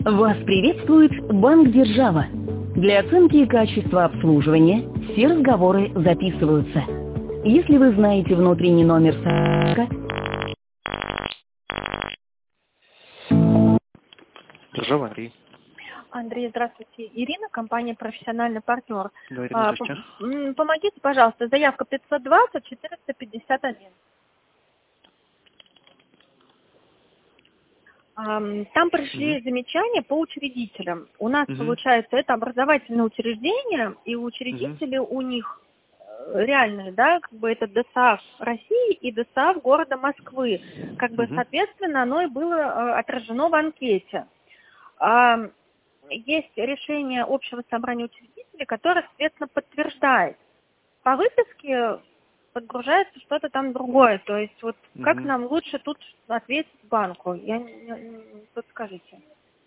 Вас приветствует Банк Держава. Для оценки качества обслуживания все разговоры записываются. Если вы знаете внутренний номер Держава, Андрей. Андрей, здравствуйте. Ирина, компания «Профессиональный партнер». Да, Ирина, здравствуйте. Помогите, пожалуйста, заявка 520-451. Там пришли замечания по учредителям. У нас, получается, это образовательное учреждение, и учредители у них реальные, да, как бы это ДСАФ России и ДСАФ города Москвы. Как бы, соответственно, оно и было отражено в анкете. Есть решение общего собрания учредителей, которое, соответственно, подтверждает. По выписке подгружается что-то там другое. То есть вот как нам лучше тут ответить банку? Подскажите.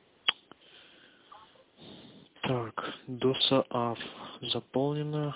Так, ДОСААФ заполнено.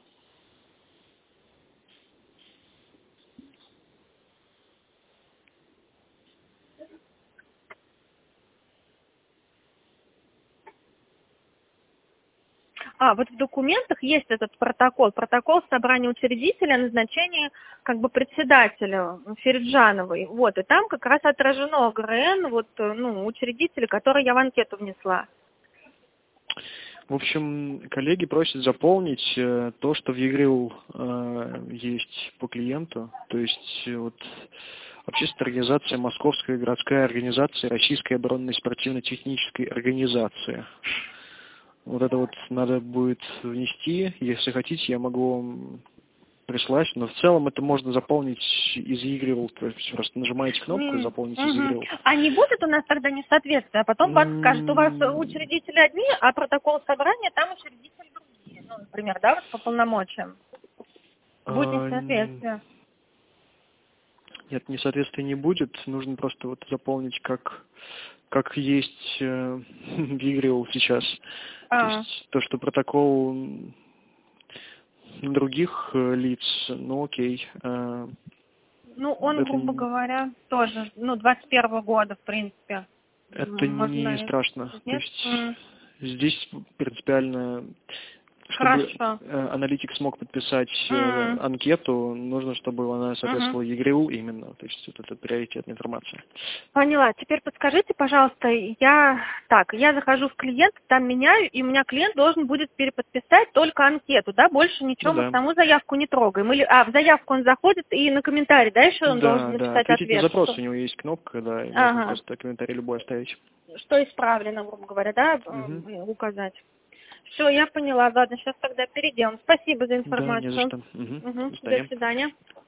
Вот в документах есть этот протокол собрания учредителя о назначении как бы председателя Фериджановой. Вот, и там как раз отражено ГРН, учредителя, который я в анкету внесла. В общем, коллеги просят заполнить то, что в ЕГРИЛ есть по клиенту. То есть вот общественная организация Московская городская организация Российской оборонной спортивно-технической организации. Вот это вот надо будет внести. Если хотите, я могу вам прислать. Но в целом это можно заполнить из ЕГРИЛ. То есть просто нажимаете кнопку «Заполнить из ЕГРИЛ». А не будет у нас тогда несоответствия? А потом банк скажет, у вас учредители одни, а протокол собрания там учредители другие. Ну, например, да, вот по полномочиям. Будет несоответствие. Нет, несоответствия не будет. Нужно просто вот заполнить, как есть в ЕГРИЛ сейчас. То есть то, что протокол других лиц, окей. Он, грубо говоря, тоже, 21-го года, в принципе. Это не страшно. То есть здесь принципиально, чтобы аналитик смог подписать анкету, нужно, чтобы она соответствовала ЕГРИЛ именно. То есть вот это приоритетная информация. Поняла. Теперь подскажите, пожалуйста, я захожу в клиент, там меняю, и у меня клиент должен будет переподписать только анкету, да? Больше ничего мы саму заявку не трогаем. Или, в заявку он заходит и на комментарий, да, еще он должен написать ответить ответ? на запрос, у него есть кнопка, да, и можно просто комментарий любой оставить. Что исправлено, грубо говоря, да, указать. Все, я поняла. Ладно, сейчас тогда перейдем. Спасибо за информацию. Да, не за что. До свидания.